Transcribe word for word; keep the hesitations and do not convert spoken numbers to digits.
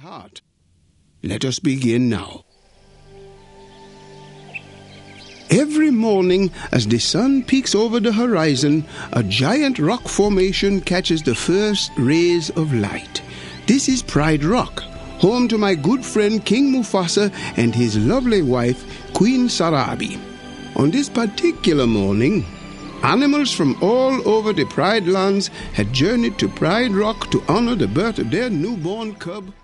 heart. Let us begin now. Every morning, as the sun peeks over the horizon, a giant rock formation catches the first rays of light. This is Pride Rock, home to my good friend King Mufasa and his lovely wife, Queen Sarabi. On this particular morning, animals from all over the Pride lands had journeyed to Pride Rock to honor the birth of their newborn cub,